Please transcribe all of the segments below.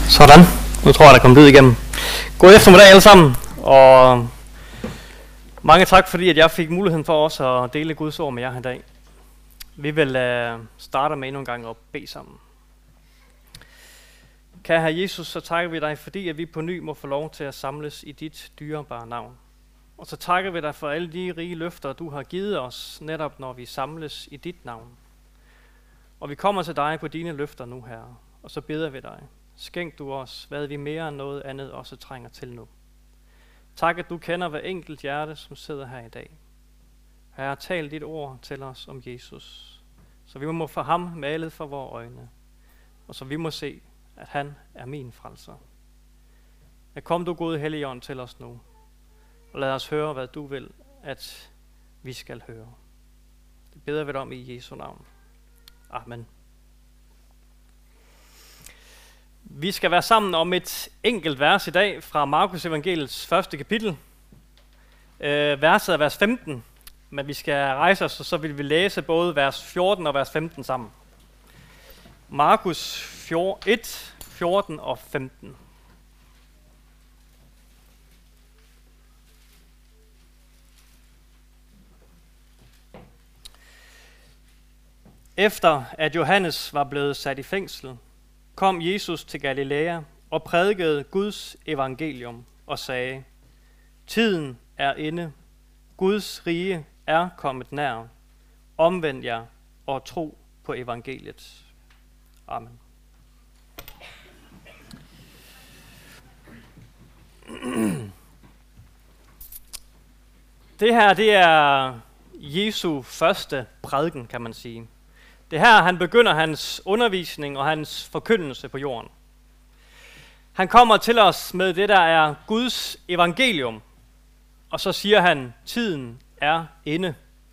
Sådan. Nu tror jeg, der kom lyd igennem. God eftermiddag alle sammen, og mange tak, fordi at jeg fik muligheden for også at dele Guds ord med jer i dag. Vi vil starte med endnu en gang at bede sammen. Kære Herre Jesus, så takker vi dig, fordi at vi på ny må få lov til at samles i dit dyrebare navn. Og så takker vi dig for alle de rige løfter, du har givet os, netop når vi samles i dit navn. Og vi kommer til dig på dine løfter nu, Herre, og så beder vi dig. Skænk du os, hvad vi mere end noget andet også trænger til nu. Tak, at du kender hver enkelt hjerte, som sidder her i dag. Herre, tal dit ord til os om Jesus, så vi må få ham malet for vores øjne, og så vi må se, at han er min frelser. Men kom du, gode Helligånd, til os nu, og lad os høre, hvad du vil, at vi skal høre. Det beder vi dig om i Jesu navn. Amen. Vi skal være sammen om et enkelt vers i dag fra Markus evangeliets første kapitel. Verset er vers 15, men vi skal rejse os, og så vil vi læse både vers 14 og vers 15 sammen. Markus 1, 14 og 15. Efter at Johannes var blevet sat i fængsel, kom Jesus til Galilea og prædikede Guds evangelium og sagde: Tiden er inde, Guds rige er kommet nær. Omvend jer og tro på evangeliet. Amen. Det her, det er Jesu første prædiken, kan man sige. Det her, han begynder hans undervisning og hans forkyndelse på jorden. Han kommer til os med det, der er Guds evangelium, og så siger han, tiden er inde.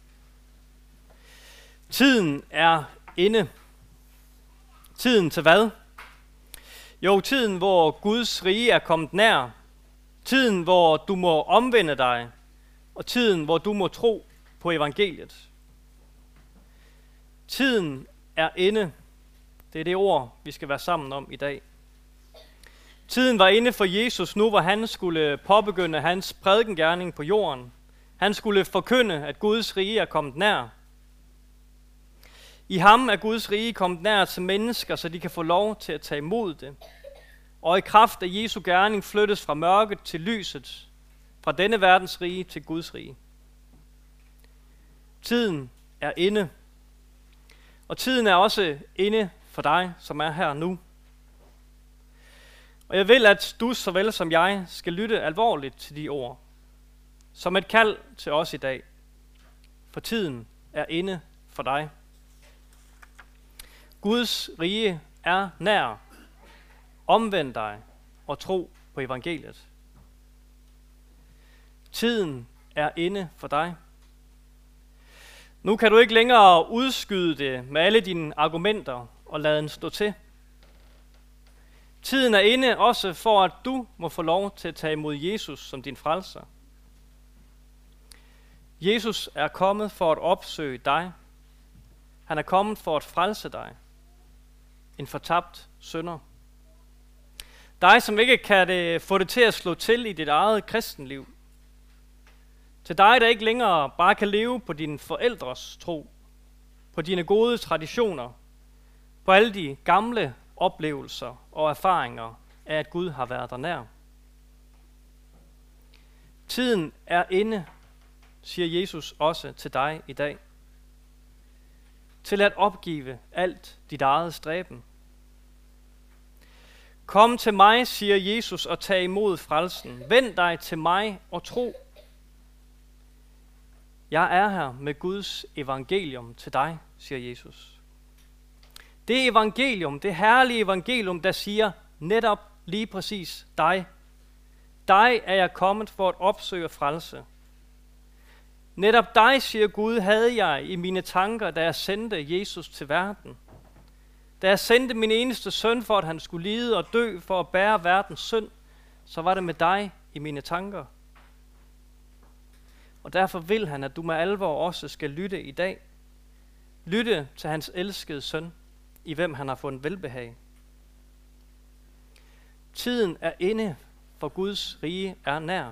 Tiden er inde. Tiden til hvad? Jo, tiden, hvor Guds rige er kommet nær. Tiden, hvor du må omvende dig, og tiden, hvor du må tro på evangeliet. Tiden er inde. Det er det ord, vi skal være sammen om i dag. Tiden var inde for Jesus nu, hvor han skulle påbegynde hans prædikengerning på jorden. Han skulle forkynde, at Guds rige er kommet nær. I ham er Guds rige kommet nær til mennesker, så de kan få lov til at tage imod det. Og i kraft af Jesu gerning flyttes fra mørket til lyset, fra denne verdens rige til Guds rige. Tiden er inde. Og tiden er også inde for dig, som er her nu. Og jeg vil, at du såvel som jeg skal lytte alvorligt til de ord. Som et kald til os i dag. For tiden er inde for dig. Guds rige er nær. Omvend dig og tro på evangeliet. Tiden er inde for dig. Nu kan du ikke længere udskyde det med alle dine argumenter og lade den stå til. Tiden er inde også for, at du må få lov til at tage imod Jesus som din frelser. Jesus er kommet for at opsøge dig. Han er kommet for at frelse dig. En fortabt synder. Dig, som ikke kan få det til at slå til i dit eget kristenliv. Til dig, der ikke længere bare kan leve på dine forældres tro, på dine gode traditioner, på alle de gamle oplevelser og erfaringer af, at Gud har været der nær. Tiden er inde, siger Jesus også til dig i dag, til at opgive alt dit eget stræben. Kom til mig, siger Jesus, og tag imod frelsen. Vend dig til mig og tro. Jeg er her med Guds evangelium til dig, siger Jesus. Det evangelium, det herlige evangelium, der siger netop lige præcis dig. Dig er jeg kommet for at opsøge og frelse. Netop dig, siger Gud, havde jeg i mine tanker, da jeg sendte Jesus til verden. Da jeg sendte min eneste søn for, at han skulle lide og dø for at bære verdens synd, så var det med dig i mine tanker. Og derfor vil han, at du med alvor også skal lytte i dag. Lytte til hans elskede søn, i hvem han har fundet velbehag. Tiden er inde, for Guds rige er nær.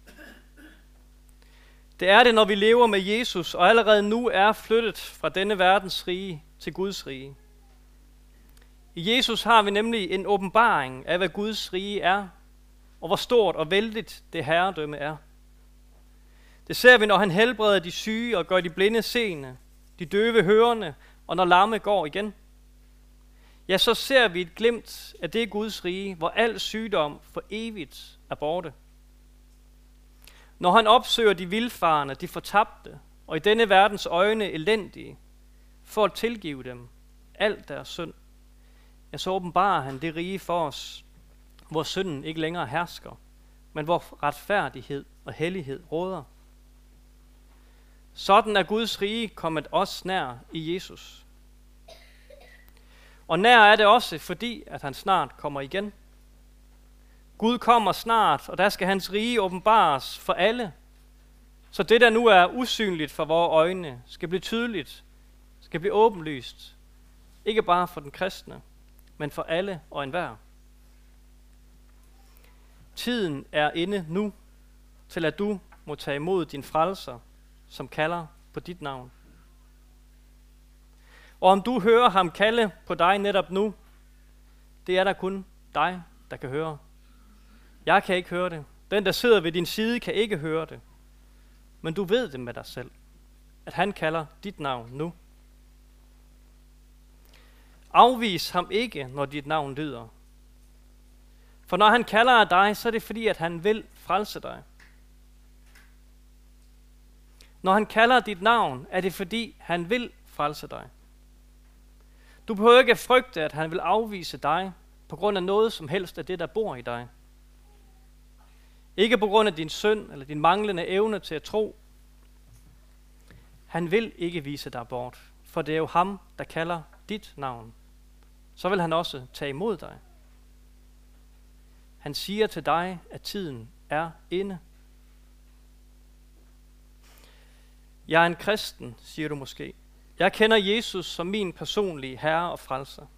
Det er det, når vi lever med Jesus, og allerede nu er flyttet fra denne verdens rige til Guds rige. I Jesus har vi nemlig en åbenbaring af, hvad Guds rige er, og hvor stort og vældigt det herredømme er. Det ser vi, når han helbreder de syge og gør de blinde seende, de døve hørende, og når lamme går igen. Ja, så ser vi et glimt af det Guds rige, hvor al sygdom for evigt er borte. Når han opsøger de vildfarne, de fortabte, og i denne verdens øjne elendige, for at tilgive dem alt deres synd, ja, så åbenbarer han det rige for os, hvor synden ikke længere hersker, men hvor retfærdighed og hellighed råder. Sådan er Guds rige kommet os nær i Jesus. Og nær er det også, fordi at han snart kommer igen. Gud kommer snart, og der skal hans rige åbenbares for alle. Så det, der nu er usynligt for vores øjne, skal blive tydeligt, skal blive åbenlyst. Ikke bare for den kristne, men for alle og enhver. Tiden er inde nu, til at du må tage imod din frelser, som kalder på dit navn. Og om du hører ham kalde på dig netop nu, det er der kun dig, der kan høre. Jeg kan ikke høre det. Den, der sidder ved din side, kan ikke høre det. Men du ved det med dig selv, at han kalder dit navn nu. Afvis ham ikke, når dit navn lyder. For når han kalder dig, så er det fordi, at han vil frelse dig. Når han kalder dit navn, er det fordi, han vil frelse dig. Du behøver ikke frygte, at han vil afvise dig på grund af noget som helst af det, der bor i dig. Ikke på grund af din synd eller din manglende evne til at tro. Han vil ikke vise dig bort, for det er jo ham, der kalder dit navn. Så vil han også tage imod dig. Han siger til dig, at tiden er inde. Jeg er en kristen, siger du måske. Jeg kender Jesus som min personlige herre og frelser.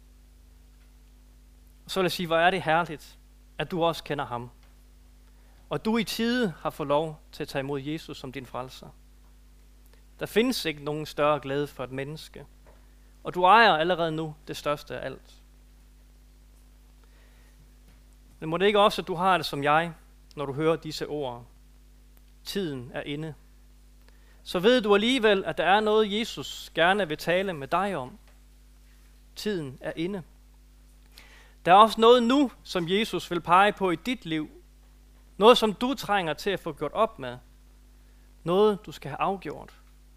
Og så vil jeg sige, hvor er det herligt, at du også kender ham. Og du i tide har fået lov til at tage imod Jesus som din frelser. Der findes ikke nogen større glæde for et menneske. Og du ejer allerede nu det største af alt. Men må det ikke også, at du har det som jeg, når du hører disse ord? Tiden er inde. Så ved du alligevel, at der er noget, Jesus gerne vil tale med dig om. Tiden er inde. Der er også noget nu, som Jesus vil pege på i dit liv. Noget, som du trænger til at få gjort op med. Noget, du skal have afgjort.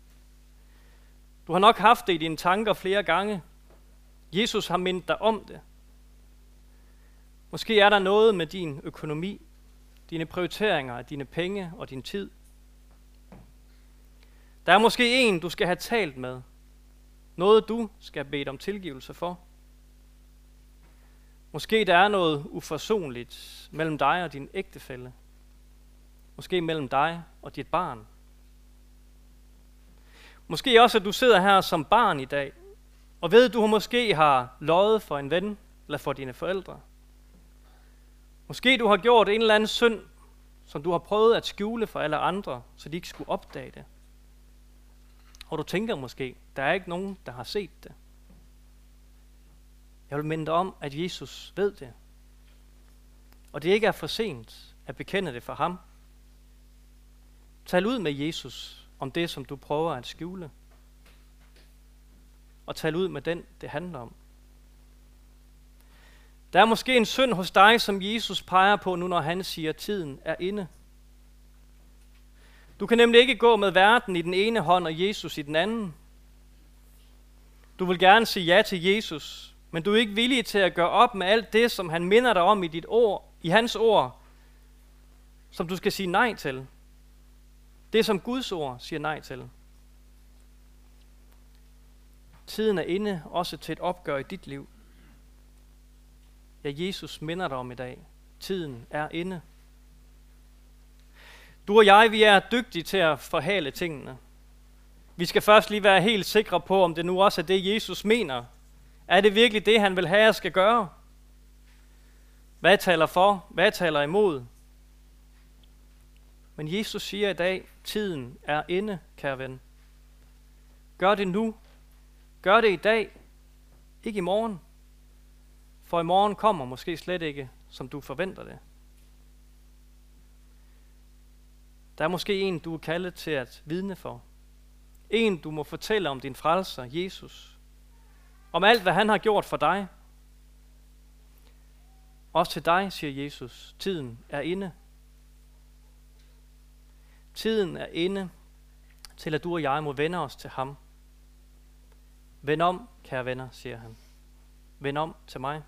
Du har nok haft det i dine tanker flere gange. Jesus har mindet dig om det. Måske er der noget med din økonomi, dine prioriteringer af dine penge og din tid. Der er måske en, du skal have talt med. Noget, du skal have bedt om tilgivelse for. Måske der er noget uforsonligt mellem dig og din ægtefælle. Måske mellem dig og dit barn. Måske også, at du sidder her som barn i dag, og ved, at du måske har løjet for en ven eller for dine forældre. Måske du har gjort en eller anden synd, som du har prøvet at skjule for alle andre, så de ikke skulle opdage det. Og du tænker måske, der er ikke nogen, der har set det. Jeg vil minde dig om, at Jesus ved det. Og det ikke er for sent at bekende det for ham. Tal ud med Jesus om det, som du prøver at skjule. Og tal ud med den, det handler om. Der er måske en synd hos dig, som Jesus peger på nu, når han siger, at tiden er inde. Du kan nemlig ikke gå med verden i den ene hånd og Jesus i den anden. Du vil gerne sige ja til Jesus, men du er ikke villig til at gøre op med alt det, som han minder dig om i dit ord, i hans ord, som du skal sige nej til. Det, som Guds ord siger nej til. Tiden er inde også til et opgør i dit liv. Ja, Jesus minder dig om i dag. Tiden er inde. Du og jeg, vi er dygtige til at forhale tingene. Vi skal først lige være helt sikre på, om det nu også er det, Jesus mener. Er det virkelig det, han vil have, jeg skal gøre? Hvad taler for? Hvad taler imod? Men Jesus siger i dag, tiden er inde, kære ven. Gør det nu. Gør det i dag. Ikke i morgen. For i morgen kommer måske slet ikke, som du forventer det. Der er måske en, du er kaldet til at vidne for. En, du må fortælle om din frelser, Jesus. Om alt, hvad han har gjort for dig. Også til dig, siger Jesus, tiden er inde. Tiden er inde til, at du og jeg må vende os til ham. Vend om, kære venner, siger han. Vend om til mig.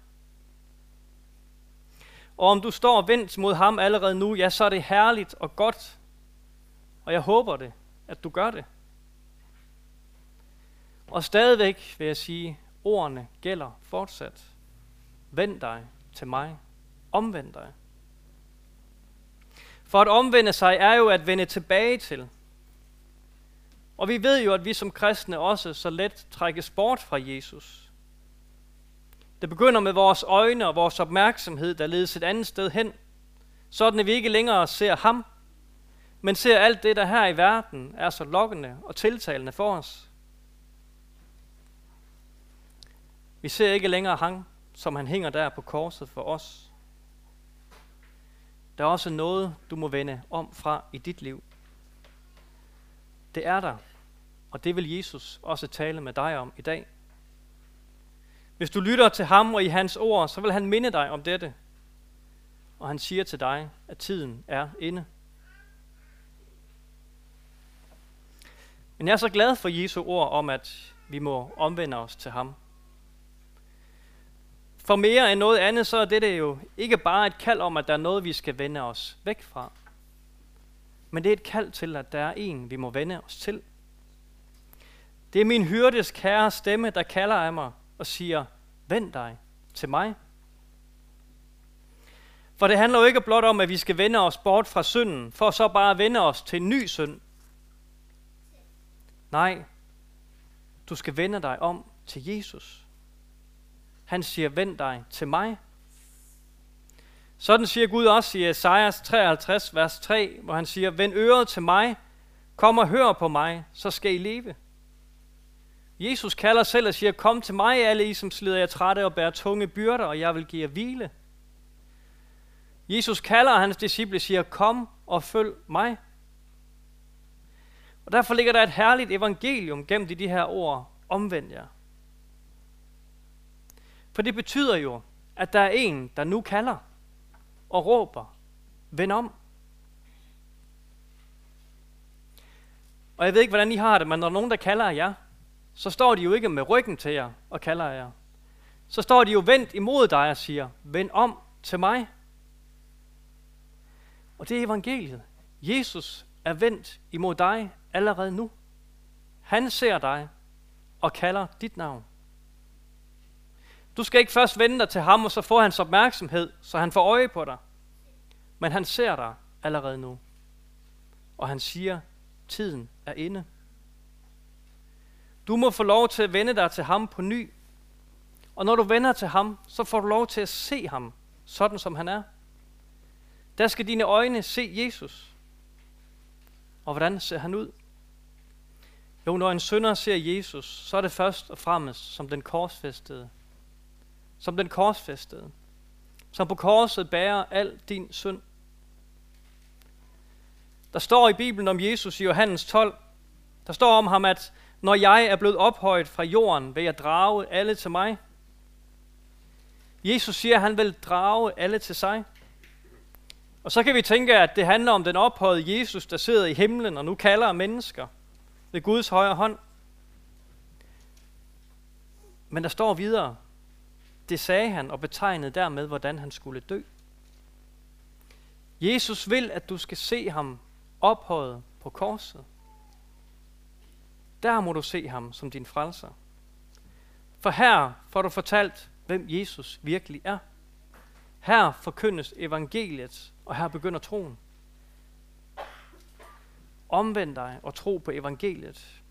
Og om du står vendt mod ham allerede nu, ja, så er det herligt og godt. Og jeg håber det, at du gør det. Og stadigvæk vil jeg sige, ordene gælder fortsat. Vend dig til mig. Omvend dig. For at omvende sig er jo at vende tilbage til. Og vi ved jo, at vi som kristne også så let trækkes bort fra Jesus. Det begynder med vores øjne og vores opmærksomhed, der ledes et andet sted hen, sådan at vi ikke længere ser ham, men ser alt det, der her i verden er så lokkende og tiltalende for os. Vi ser ikke længere ham, som han hænger der på korset for os. Der er også noget, du må vende om fra i dit liv. Det er der, og det vil Jesus også tale med dig om i dag. Hvis du lytter til ham og i hans ord, så vil han minde dig om dette. Og han siger til dig, at tiden er inde. Men jeg er så glad for Jesu ord om, at vi må omvende os til ham. For mere end noget andet, så er dette jo ikke bare et kald om, at der er noget, vi skal vende os væk fra. Men det er et kald til, at der er en, vi må vende os til. Det er min hyrdes kære stemme, der kalder af mig og siger, vend dig til mig. For det handler jo ikke blot om, at vi skal vende os bort fra synden, for så bare at vende os til en ny synd. Nej, du skal vende dig om til Jesus. Han siger, vend dig til mig. Sådan siger Gud også i Esajas 53, vers 3, hvor han siger, vend øret til mig, kom og hør på mig, så skal I leve. Jesus kalder selv og siger, kom til mig, alle I, som slider jer trætte og bærer tunge byrder, og jeg vil give jer hvile. Jesus kalder, og hans disciple siger, kom og følg mig. Og derfor ligger der et herligt evangelium gennem de her ord, omvend jer. For det betyder jo, at der er en, der nu kalder og råber, vend om. Og jeg ved ikke, hvordan I har det, men når nogen, der kalder jer, så står de jo ikke med ryggen til jer og kalder jer. Så står de jo vendt imod dig og siger, vend om til mig. Og det er evangeliet. Jesus er vendt imod dig allerede nu. Han ser dig og kalder dit navn. Du skal ikke først vende dig til ham, og så få hans opmærksomhed, så han får øje på dig. Men han ser dig allerede nu. Og han siger, tiden er inde. Du må få lov til at vende dig til ham på ny. Og når du vender til ham, så får du lov til at se ham, sådan som han er. Der skal dine øjne se Jesus. Og hvordan ser han ud? Jo, når en synder ser Jesus, så er det først og fremmest som den korsfæstede. Som den korsfæstede. Som på korset bærer al din synd. Der står i Bibelen om Jesus i Johannes 12. Der står om ham, at når jeg er blevet ophøjet fra jorden, vil jeg drage alle til mig. Jesus siger, at han vil drage alle til sig. Og så kan vi tænke, at det handler om den ophøjede Jesus, der sidder i himlen og nu kalder mennesker ved Guds højre hånd. Men der står videre, det sagde han og betegnede dermed, hvordan han skulle dø. Jesus vil, at du skal se ham ophøjet på korset. Der må du se ham som din frelser. For her får du fortalt, hvem Jesus virkelig er. Her forkyndes evangeliet, og her begynder troen. Omvend dig og tro på evangeliet.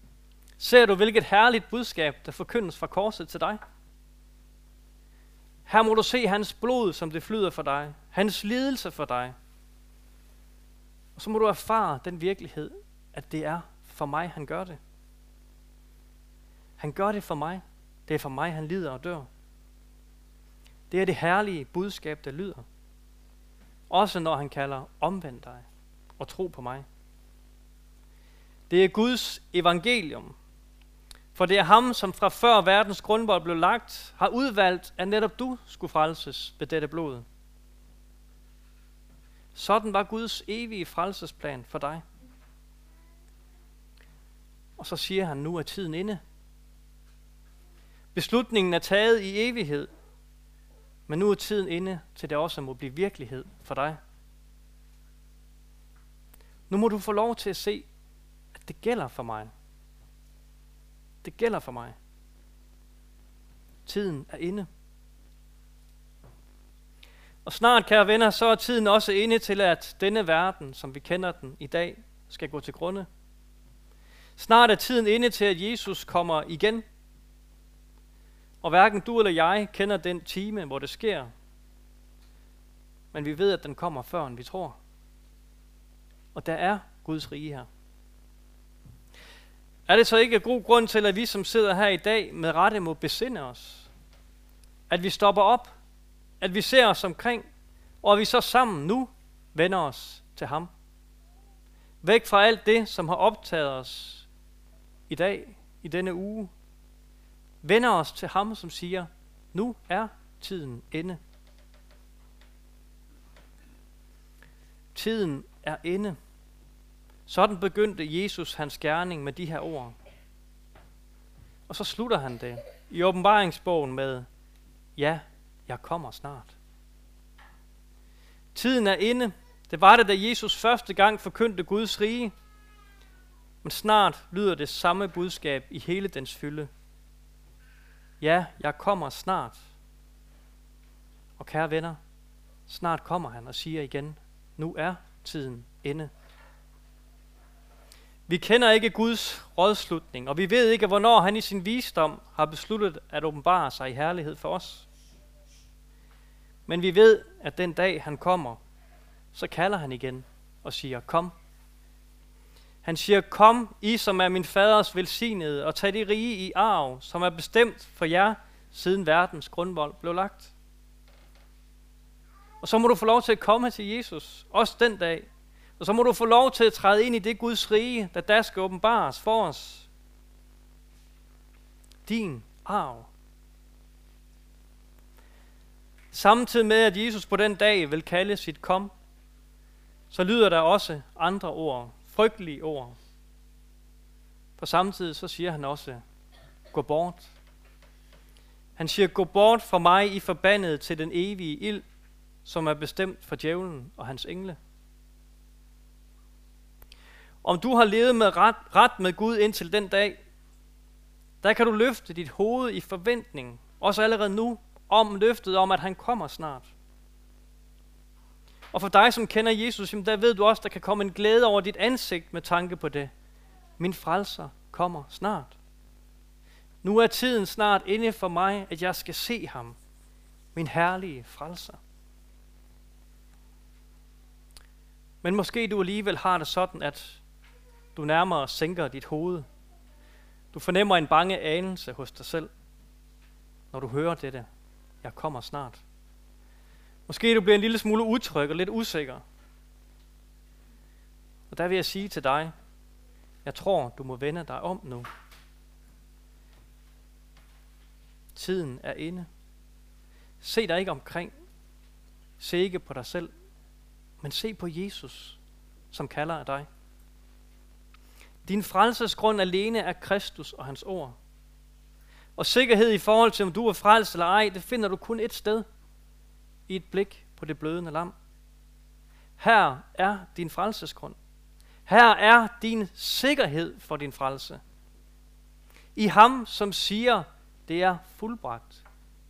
Ser du, hvilket herligt budskab, der forkyndes fra korset til dig? Her må du se hans blod, som det flyder for dig. Hans lidelse for dig. Og så må du erfare den virkelighed, at det er for mig, han gør det. Han gør det for mig. Det er for mig, han lider og dør. Det er det herlige budskab, der lyder. Også når han kalder omvend dig og tro på mig. Det er Guds evangelium. For det er ham, som fra før verdens grundvold blev lagt, har udvalgt, at netop du skulle frelses ved dette blod. Sådan var Guds evige frelsesplan for dig. Og så siger han, nu er tiden inde. Beslutningen er taget i evighed, men nu er tiden inde til det også må blive virkelighed for dig. Nu må du få lov til at se, at det gælder for mig. Det gælder for mig. Tiden er inde. Og snart, kære venner, så er tiden også inde til, at denne verden, som vi kender den i dag, skal gå til grunde. Snart er tiden inde til, at Jesus kommer igen. Og hverken du eller jeg kender den time, hvor det sker. Men vi ved, at den kommer før, end vi tror. Og der er Guds rige her. Er det så ikke god grund til, at vi, som sidder her i dag, med rette må besinde os? At vi stopper op, at vi ser os omkring, og at vi så sammen nu vender os til ham. Væk fra alt det, som har optaget os i dag, i denne uge. Vender os til ham, som siger, nu er tiden inde. Tiden er inde. Sådan begyndte Jesus hans gerning med de her ord. Og så slutter han det i åbenbaringsbogen med, ja, jeg kommer snart. Tiden er inde. Det var det, da Jesus første gang forkyndte Guds rige. Men snart lyder det samme budskab i hele dens fylde. Ja, jeg kommer snart. Og kære venner, snart kommer han og siger igen, nu er tiden inde. Vi kender ikke Guds rådslutning, og vi ved ikke, hvornår han i sin visdom har besluttet at åbenbare sig i herlighed for os. Men vi ved, at den dag han kommer, så kalder han igen og siger, kom. Han siger, kom, I som er min faders velsignede, og tag det rige i arv, som er bestemt for jer, siden verdens grundvold blev lagt. Og så må du få lov til at komme til Jesus, også den dag. Og så må du få lov til at træde ind i det Guds rige, der skal åbenbares for os. Din arv. Samtidig med, at Jesus på den dag vil kalde sit kom, så lyder der også andre ord, frygtelige ord. For samtidig så siger han også, gå bort. Han siger, gå bort fra mig, I forbandede til den evige ild, som er bestemt for djævlen og hans engle. Om du har levet med ret med Gud indtil den dag, der kan du løfte dit hoved i forventning, også allerede nu, om løftet om, at han kommer snart. Og for dig, som kender Jesus, der ved du også, der kan komme en glæde over dit ansigt med tanke på det. Min frelser kommer snart. Nu er tiden snart inde for mig, at jeg skal se ham, min herlige frelser. Men måske du alligevel har det sådan, at du nærmere sænker dit hoved. Du fornemmer en bange anelse hos dig selv, når du hører dette. Jeg kommer snart. Måske du bliver en lille smule utryg og lidt usikker. Og der vil jeg sige til dig, jeg tror, du må vende dig om nu. Tiden er inde. Se dig ikke omkring. Se ikke på dig selv, men se på Jesus, som kalder af dig. Din frelsesgrund alene er Kristus og hans ord. Og sikkerhed i forhold til, om du er frelst eller ej, det finder du kun et sted. I et blik på det blødende lam. Her er din frelsesgrund. Her er din sikkerhed for din frelse. I ham, som siger, det er fuldbragt.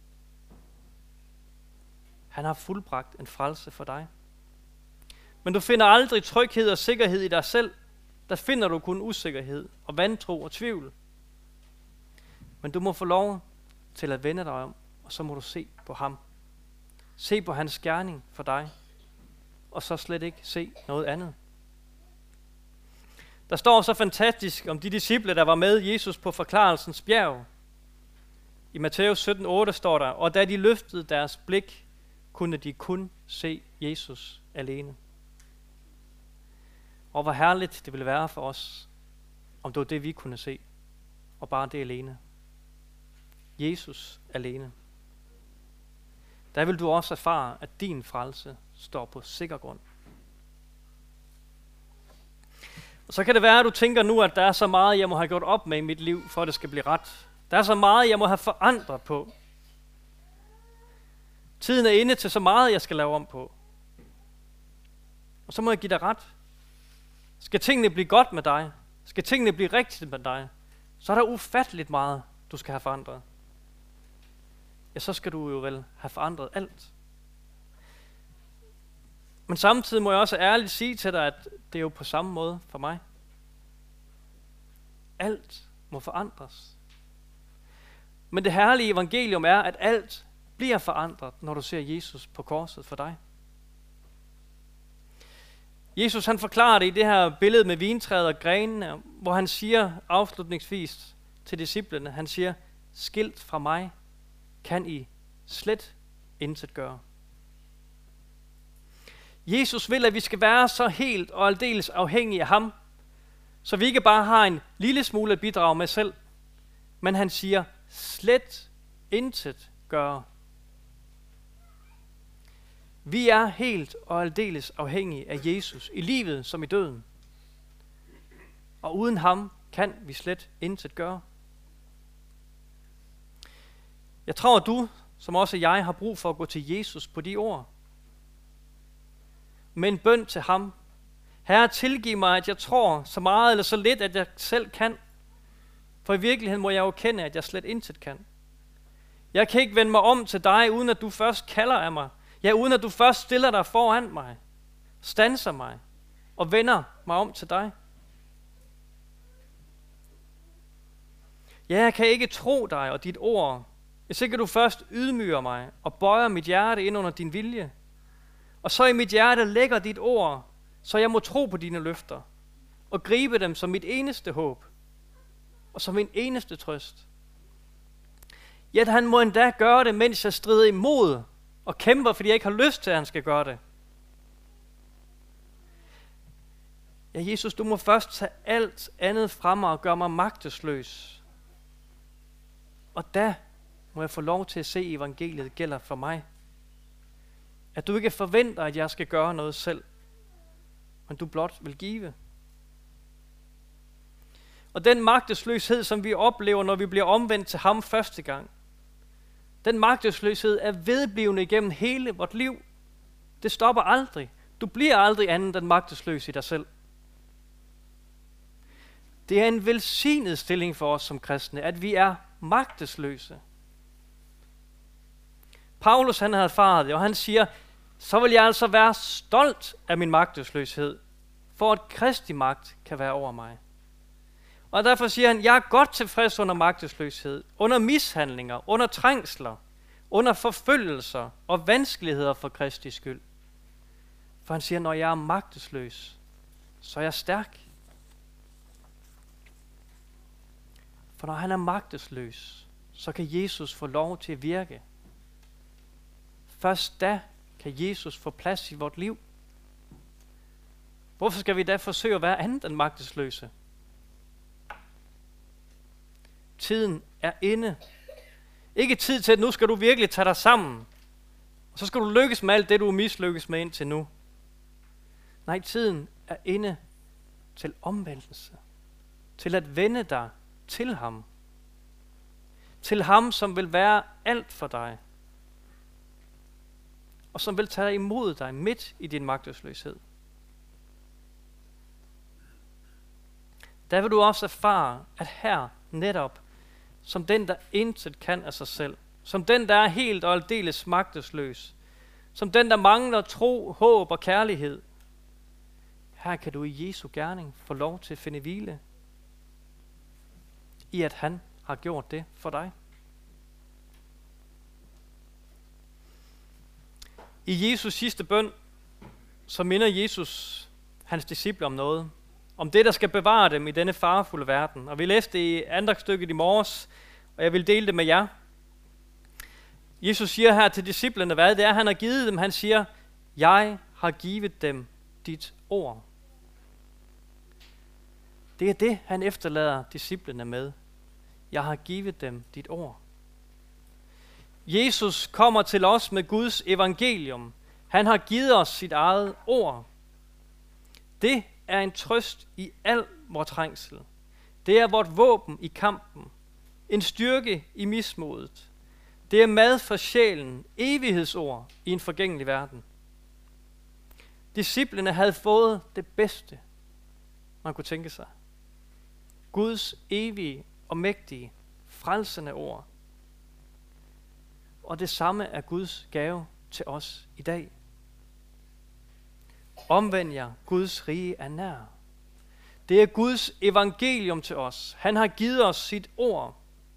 Han har fuldbragt en frelse for dig. Men du finder aldrig tryghed og sikkerhed i dig selv. Der finder du kun usikkerhed og vantro og tvivl. Men du må få lov til at vende dig om, og så må du se på ham, Se på hans gerning for dig, og så slet ikke se noget andet. Der står så fantastisk om de disciple, der var med Jesus på forklarelsens bjerg. I Matthæus 17:8 står der, og da de løftede deres blik, kunne de kun se Jesus alene. Og hvor herligt det ville være for os, om det var det, vi kunne se, og bare det alene. Jesus alene. Der vil du også erfare, at din frelse står på sikker grund. Og så kan det være, at du tænker nu, at der er så meget, jeg må have gjort op med i mit liv, for at det skal blive ret. Der er så meget, jeg må have forandret på. Tiden er inde til så meget, jeg skal lave om på. Og så må jeg give dig ret. Skal tingene blive godt med dig, skal tingene blive rigtigt med dig, så er der ufatteligt meget, du skal have forandret. Ja, så skal du jo vel have forandret alt. Men samtidig må jeg også ærligt sige til dig, at det er jo på samme måde for mig. Alt må forandres. Men det herlige evangelium er, at alt bliver forandret, når du ser Jesus på korset for dig. Jesus han forklarer det i det her billede med vintræet og grenene, hvor han siger afslutningsvis til disciplene, han siger, skilt fra mig kan I slet intet gøre. Jesus vil, at vi skal være så helt og aldeles afhængige af ham, så vi ikke bare har en lille smule at bidrage med selv, men han siger, slet intet gøre. Vi er helt og aldeles afhængige af Jesus i livet som i døden. Og uden ham kan vi slet intet gøre. Jeg tror, at du, som også jeg, har brug for at gå til Jesus på de ord. Med en bøn til ham. Herre, tilgiv mig, at jeg tror så meget eller så lidt, at jeg selv kan. For i virkeligheden må jeg jo kende, at jeg slet intet kan. Jeg kan ikke vende mig om til dig, uden at du først kalder af mig. Ja, uden at du først stiller dig foran mig, standser mig og vender mig om til dig. Ja, jeg kan ikke tro dig og dit ord, hvis ikke du først ydmyger mig og bøjer mit hjerte ind under din vilje. Og så i mit hjerte lægger dit ord, så jeg må tro på dine løfter og gribe dem som mit eneste håb og som min eneste trøst. Ja, han må endda gøre det, mens jeg strider imod og kæmper, fordi jeg ikke har lyst til, at han skal gøre det. Ja, Jesus, du må først tage alt andet fra mig og gøre mig magtesløs. Og da må jeg få lov til at se, at evangeliet gælder for mig. At du ikke forventer, at jeg skal gøre noget selv, men du blot vil give. Og den magtesløshed, som vi oplever, når vi bliver omvendt til ham første gang, den magtesløshed er vedblivende igennem hele vort liv. Det stopper aldrig. Du bliver aldrig andet end magtesløs i dig selv. Det er en velsignet stilling for os som kristne, at vi er magtesløse. Paulus han havde erfaret det, og han siger, så vil jeg altså være stolt af min magtesløshed, for at Kristi magt kan være over mig. Og derfor siger han, jeg er godt tilfreds under magtesløshed, under mishandlinger, under trængsler, under forfølgelser og vanskeligheder for Kristi skyld. For han siger, når jeg er magtesløs, så er jeg stærk. For når han er magtesløs, så kan Jesus få lov til at virke. Først da kan Jesus få plads i vort liv. Hvorfor skal vi da forsøge at være andet end magtesløse? Tiden er inde. Ikke tid til, at nu skal du virkelig tage dig sammen. Og så skal du lykkes med alt det, du er mislykkes med indtil nu. Nej, tiden er inde til omvendelse. Til at vende dig til ham. Til ham, som vil være alt for dig. Og som vil tage imod dig midt i din magtesløshed. Der vil du også erfare, at her netop, som den, der intet kan af sig selv, som den, der er helt og aldeles magtesløs, som den, der mangler tro, håb og kærlighed, her kan du i Jesu gerning få lov til at finde hvile i, at han har gjort det for dig. I Jesus sidste bøn, så minder Jesus hans disciple om noget. Om det, der skal bevare dem i denne farefulde verden. Og vi læste i andagtstykket i morges, og jeg vil dele det med jer. Jesus siger her til disciplene, hvad det er, han har givet dem. Han siger, jeg har givet dem dit ord. Det er det, han efterlader disciplene med. Jeg har givet dem dit ord. Jesus kommer til os med Guds evangelium. Han har givet os sit eget ord. Det er en trøst i al vor trængsel. Det er vort våben i kampen. En styrke i mismodet. Det er mad for sjælen, evighedsord i en forgængelig verden. Disciplene havde fået det bedste, man kunne tænke sig. Guds evige og mægtige, frelsende ord. Og det samme er Guds gave til os i dag. Omvend jer, Guds rige er nær. Det er Guds evangelium til os. Han har givet os sit ord.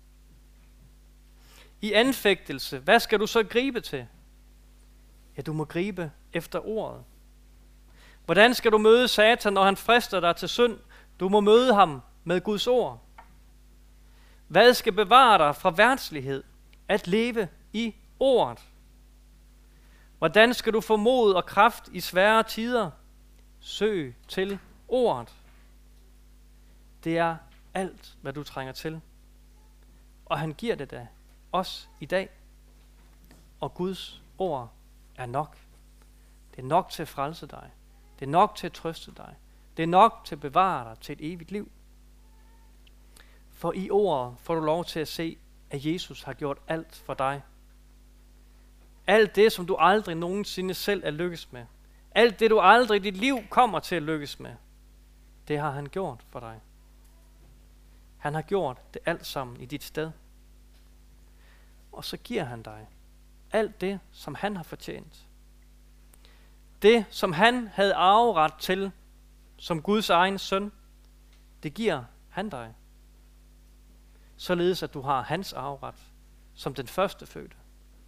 I anfægtelse, hvad skal du så gribe til? Ja, du må gribe efter ordet. Hvordan skal du møde Satan, når han frister dig til synd? Du må møde ham med Guds ord. Hvad skal bevare dig fra verdslighed? At leve i ordet. Hvordan skal du få mod og kraft i svære tider? Søg til ordet. Det er alt, hvad du trænger til. Og han giver det da os i dag. Og Guds ord er nok. Det er nok til at frelse dig. Det er nok til at trøste dig. Det er nok til at bevare dig til et evigt liv. For i ordet får du lov til at se, at Jesus har gjort alt for dig. Alt det, som du aldrig nogensinde selv er lykkes med. Alt det, du aldrig i dit liv kommer til at lykkes med. Det har han gjort for dig. Han har gjort det alt sammen i dit sted. Og så giver han dig alt det, som han har fortjent. Det, som han havde arveret til, som Guds egen søn, det giver han dig. Således at du har hans arveret som den første fødte.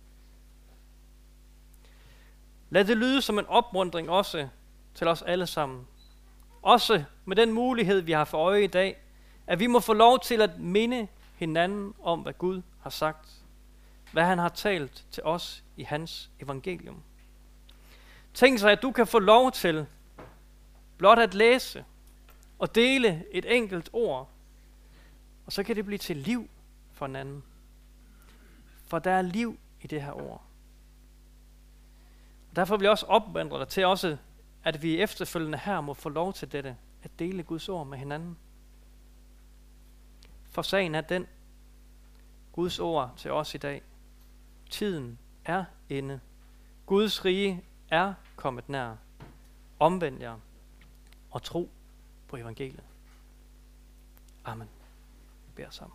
Lad det lyde som en opmuntring også til os alle sammen. Også med den mulighed, vi har for øje i dag, at vi må få lov til at minde hinanden om, hvad Gud har sagt. Hvad han har talt til os i hans evangelium. Tænk sig, at du kan få lov til blot at læse og dele et enkelt ord. Og så kan det blive til liv for en anden. For der er liv i det her ord. Derfor vil jeg også opmuntre dig til også, at vi efterfølgende her må få lov til dette, at dele Guds ord med hinanden. For sagen er den, Guds ord til os i dag. Tiden er inde. Guds rige er kommet nær. Omvend jer og tro på evangeliet. Amen. Vi beder sammen.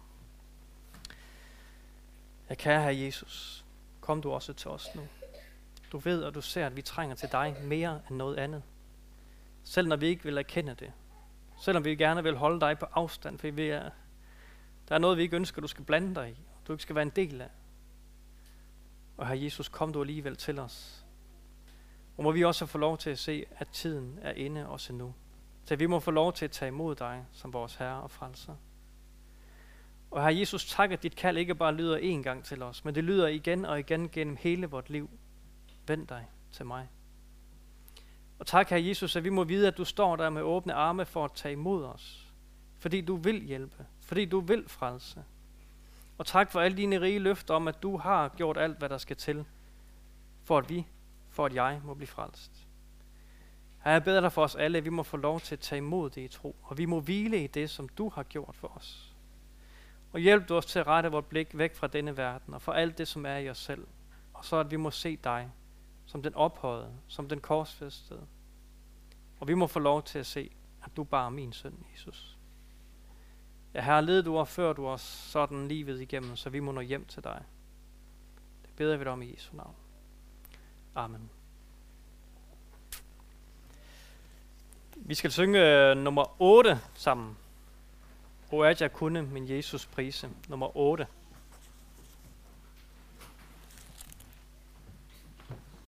Ja, kære Herre Jesus, kom du også til os nu. Du ved og du ser, at vi trænger til dig mere end noget andet. Selv når vi ikke vil erkende det. Selvom vi gerne vil holde dig på afstand, for der er noget, vi ikke ønsker, du skal blande dig i. Du ikke skal være en del af. Og Herre Jesus, kom du alligevel til os. Og må vi også få lov til at se, at tiden er inde også nu. Så vi må få lov til at tage imod dig som vores Herre og Frelser. Og Herre Jesus, tak, at dit kald ikke bare lyder én gang til os, men det lyder igen og igen gennem hele vort liv. Vend dig til mig. Og tak, Herre Jesus, at vi må vide, at du står der med åbne arme for at tage imod os. Fordi du vil hjælpe. Fordi du vil frelse. Og tak for alle dine rige løfter om, at du har gjort alt, hvad der skal til, for at jeg må blive frelst. Herre, jeg beder dig for os alle, at vi må få lov til at tage imod det i tro. Og vi må hvile i det, som du har gjort for os. Og hjælp du os til at rette vort blik væk fra denne verden og fra alt det, som er i os selv. Og så at vi må se dig som den ophøjede, som den korsfæstede. Og vi må få lov til at se, at du bare er min søn, Jesus. Ja, Herre, led du og før du os sådan livet igennem, så vi må nå hjem til dig. Det beder vi dig om i Jesu navn. Amen. Vi skal synge nummer 8 sammen. O at jeg kunne min Jesus prise. Nummer 8.